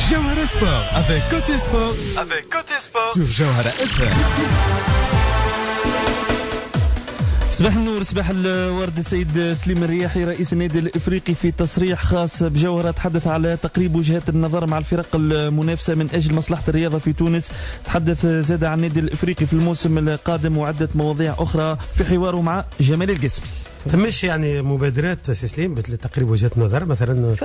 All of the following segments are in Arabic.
Jawhara Sport avec Côté Sport sur Jawhara FM. صباح النور، صباح الورد. السيد سليم الرياحي رئيس النادي الافريقي في تصريح خاص بجوهرة تحدث على تقريب وجهات النظر مع الفرق المنافسة من اجل مصلحة الرياضة في تونس. تحدث زاد عن النادي الافريقي في الموسم القادم وعدة مواضيع اخرى في حواره مع جمال القاسمي. ثماش يعني مبادرات سليم لتقريب وجهات نظر مثلا؟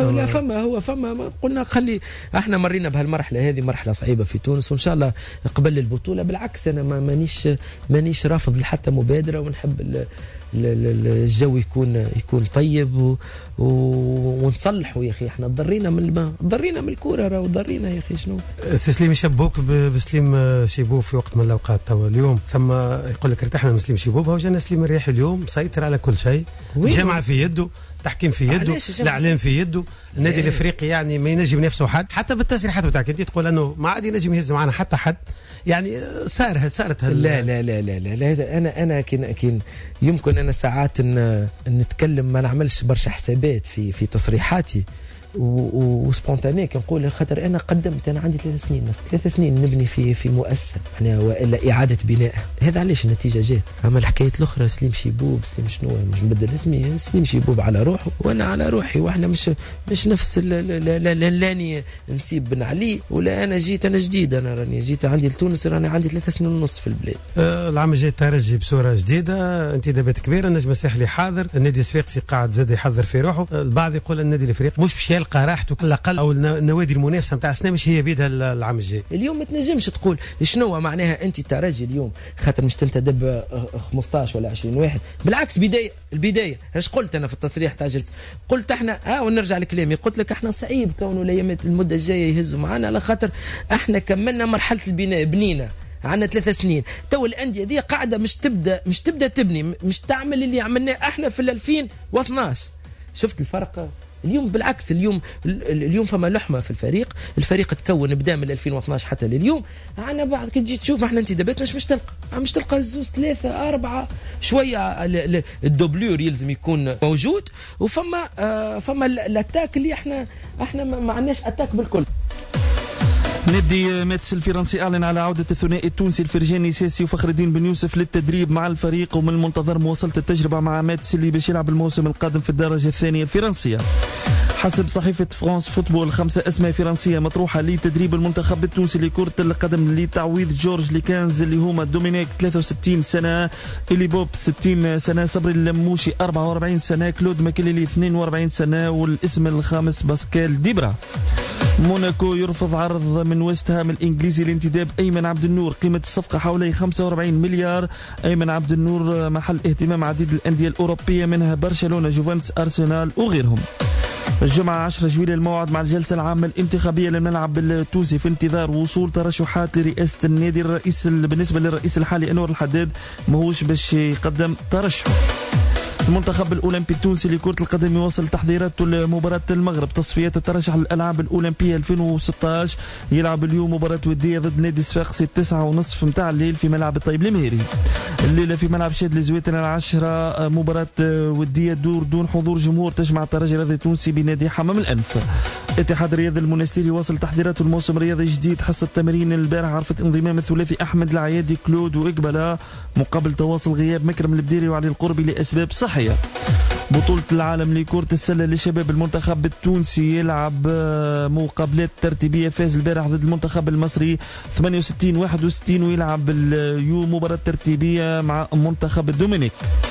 فما قلنا خلي احنا مرينا بهالمرحله هذه، مرحله صعيبه في تونس، وان شاء الله قبل البطوله بالعكس انا مانيش رافض حتى مبادره، ونحب الجو يكون طيب ونصلحوا يا اخي. احنا ضرينا من الكوره، راه ضرينا يا اخي. شنو سليم يشبوك بسليم شيبوب في وقت من الاوقات. توا اليوم ثم يقول لك ارتحنا من سليم شيبوب، هو جانا سليم الرياحي اليوم مسيطر على كل شيء، الجامعه في يده، التحكيم في يده، الاعلام في يده، النادي الافريقي يعني ما ينجم نفسه حد، حتى بالتصريحات بتاعك انت تقول انه ما عاد ينجم يهز معنا حتى حد. يعني صارت لا لا لا لا لا انا كين يمكن انا ساعات نتكلم ما نعملش برشا حسابات في تصريحاتي وسبونتاني كنقول خاطر انا عندي 3 سنين نبني في مؤسسه يعني والا اعاده بناء. هذا علاش النتيجه جات. اما الحكايه الاخرى سليم شيبوب سليم شنو مش نبدل اسمي، سليم شيبوب على روحه وانا على روحي، واحنا مش نفس لاني نسيب بن علي ولا انا جديد. انا راني جيت عندي لتونس، راني عندي 3 سنين ونص في البلاد. العام الجاي الترجي بصوره جديده، انتدابات كبيره، النجم الساحلي حاضر، النادي الصفاقسي قاعد زاد يحضر في روحه. البعض يقول النادي الافريقي مش يلقى راحته على الاقل، او النوادي المنافسه نتاع السنه مش هي بيدها العام الجاي. اليوم ما تنجمش تقول شنو معناها انت الترجي اليوم خاطر مش تنتدب 15 ولا 20 واحد. بالعكس البدايه ايش قلت انا في التصريح تاع جلسه؟ قلت احنا ونرجع لكلامي، قلت لك احنا صعيب كونه الايام المده الجايه يهزوا معنا على خاطر احنا كملنا مرحله البناء، بنينا عندنا 3 سنين. تو الانديه دي قاعده مش تبدا تبني، مش تعمل اللي عملناه احنا في 2012. شفت الفرق اليوم؟ بالعكس اليوم فما لحمه في الفريق تكون بدا من 2012 حتى لليوم. انا بعد كي تجي تشوف احنا انتداباتنا مش تلقى 2 3 4 شويه. الدوبلور يلزم يكون موجود، فما الاتاك اللي احنا ما عندناش اتاك بالكل. نادي ماتس الفرنسي أعلن على عودة الثنائي التونسي الفرجاني ساسي وفخر الدين بن يوسف للتدريب مع الفريق، ومن المنتظر مواصلة التجربة مع ماتس اللي باش يلعب الموسم القادم في الدرجة الثانية الفرنسية. حسب صحيفة فرانس فوتبول 5 أسماء فرنسية مطروحة لتدريب المنتخب التونسي لكرة القدم لتعويض جورج ليكانز اللي هما دومينيك 63 سنة، إلي بوب 60 سنة، صبري اللموشي 44 سنة، كلود ماكيليلي 42 سنة، والاسم الخامس باسكال ديبرا. موناكو يرفض عرض من ويست هام الإنجليزي لانتداب أيمن عبد النور، قيمة الصفقة حوالي 45 مليار. أيمن عبد النور محل اهتمام عديد الأندية الأوروبية منها برشلونة، جوفنتوس، أرسنال وغيرهم. الجمعة 10 جويلية الموعد مع الجلسة العامة الانتخابية للملعب التونسي في انتظار وصول ترشحات لرئاسة النادي. بالنسبة للرئيس الحالي أنور الحداد ماهوش باش يقدم ترشح. المنتخب الأولمبي التونسي لكرة القدم يواصل تحضيراته لمباراة المغرب تصفيات الترشح للألعاب الأولمبية 2016. يلعب اليوم مباراة ودية ضد نادي صفاقسي 9:30 متاع الليل في ملعب الطيب المهيري. الليلة في ملعب شاد لزويتن 10 مباراة ودية دور دون حضور جمهور تجمع الترجي الرياضي التونسي بنادي حمام الأنف. اتحاد الرياضي المنستيري يواصل تحضيراته الموسم الرياضي جديد. حصة تمرين البارح عرفت انضمام الثلاثي أحمد العيادي، كلود وإقبالة، مقابل تواصل غياب مكرم البديري وعلي القربي لأسباب صحية. بطولة العالم لكرة السلة للشباب المنتخب التونسي يلعب مقابلات ترتيبية. فاز البارح ضد المنتخب المصري 68-61، ويلعب اليوم مباراة ترتيبية مع منتخب الدومينيك.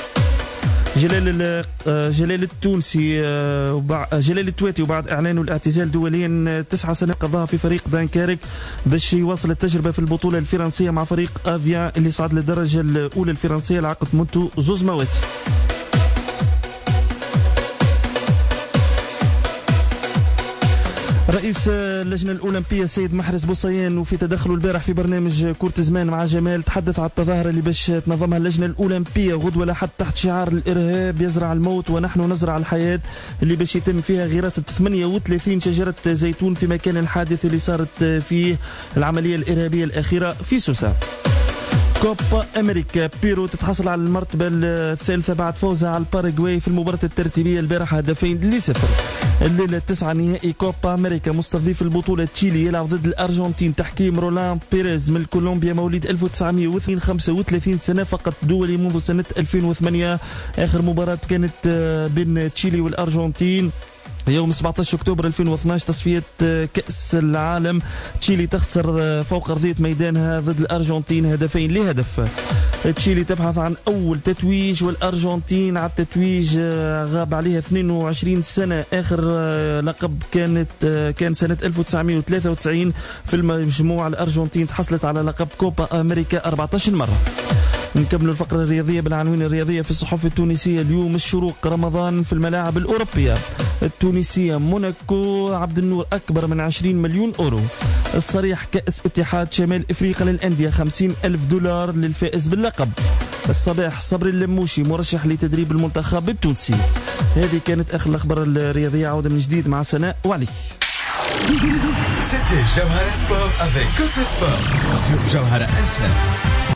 جلال التونسي جلال التواتي وبعد اعلانه الاعتزال دوليا 9 سنوات قضاها في فريق دانكيرك باش يواصل التجربه في البطوله الفرنسيه مع فريق افيان اللي صعد للدرجه الاولى الفرنسيه لعقد مدته 2 مواسم. رئيس اللجنة الأولمبية السيد محرز بوصيان وفي تدخله البارح في برنامج كرة زمان مع جمال تحدث على التظاهرة اللي باش تنظمها اللجنة الأولمبية غدوة لحد تحت شعار الإرهاب يزرع الموت ونحن نزرع الحياة، اللي باش يتم فيها غراسة 38 شجرة زيتون في مكان الحادث اللي صارت فيه العملية الإرهابية الأخيرة في سوسة. كوبا أمريكا، بيرو تتحصل على المرتبة الثالثة بعد فوزها على الباراغواي في المباراة الترتيبية البارحة 2-0. الليلة 9 نهائي كوبا أمريكا، مستضيف البطولة تشيلي يلعب ضد الأرجنتين، تحكيم رولان بيريز من كولومبيا مواليد 1902، 35 سنة فقط، دولي منذ سنة 2008. آخر مباراة كانت بين تشيلي والأرجنتين يوم 17 أكتوبر 2012 تصفية كأس العالم. تشيلي تخسر فوق أرضية ميدانها ضد الأرجنتين 2-0. تشيلي تبحث عن أول تتويج، والأرجنتين على التتويج غاب عليها 22 سنة. آخر لقب كان سنة 1993 في المجموعة. الأرجنتين تحصلت على لقب كوبا أمريكا 14 مرة. نكمل الفقرة الرياضية بالعناوين الرياضية في الصحف التونسية اليوم. الشروق رمضان في الملاعب الأوروبية التونسية. موناكو عبد النور أكبر من 20 مليون أورو. الصريح كأس اتحاد شمال إفريقيا للأندية $50,000 للفائز باللقب. الصباح صبري اللموشي مرشح لتدريب المنتخب التونسي. هذه كانت آخر الأخبار الرياضية. عودة من جديد مع سناء وعلي. C'était Jawhara Sport avec Côté Sport sur Jawhara FM.